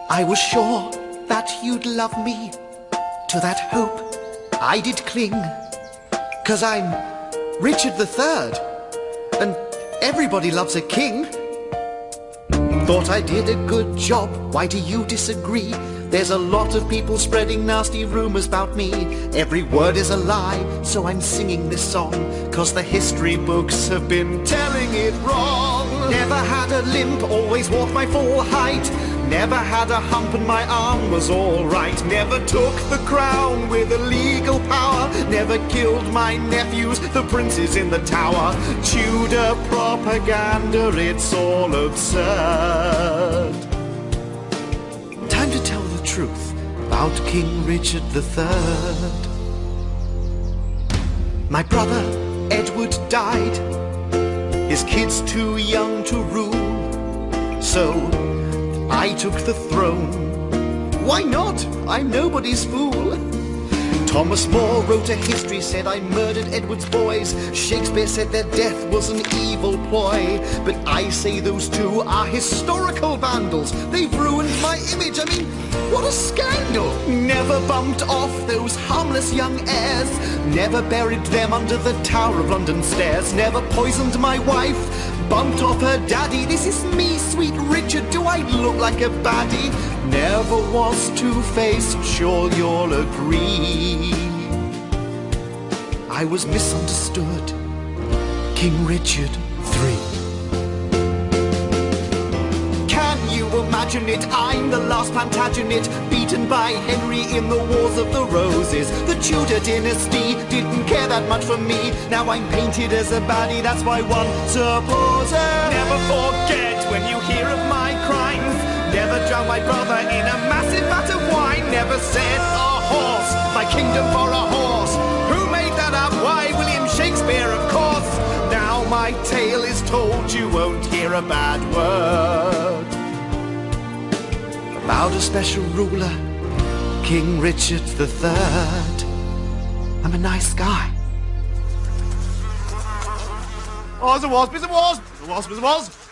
I was sure that you'd love me. To that hope I did cling. 'Cause I'm Richard III, and everybody loves a king. Thought I did a good job, why do you disagree? There's a lot of people spreading nasty rumors about me. Every word is a lie, so I'm singing this song, 'cause the history books have been telling it wrong. Never had a limp, always walked my full height. Never had a hump and my arm was all right. Never took the crown with illegal power. Never killed my nephews, the princes in the tower. Tudor propaganda, it's all absurd. Time to tell the truth about King Richard III. My brother Edward died, his kids too young to rule, so I took the throne. Why not? I'm nobody's fool. Thomas More wrote a history, said I murdered Edward's boys. Shakespeare said their death was an evil ploy. But I say those two are historical vandals. They've ruined my image. I mean, what a scandal. Never bumped off those harmless young heirs. Never buried them under the Tower of London stairs. Never poisoned my wife, bumped off her daddy. This is me, sweet Richard. Do I look like a baddie? Never was two-faced, sure you'll agree. I was misunderstood, King Richard III. Can you imagine it? I'm the last Plantagenet, beaten by Henry in the Wars of the Roses. The Tudor dynasty didn't care that much for me. Now I'm painted as a baddie, that's why one supposes. Never forget when you hear of my crimes. Never drowned my brother in a massive vat of wine. Never said a horse, my kingdom for a horse. Who made that up? Why, William Shakespeare, of course. Now my tale is told, you won't hear a bad word about a special ruler, King Richard III. I'm a nice guy. Oh, as it was, as it was, as it was, as it was.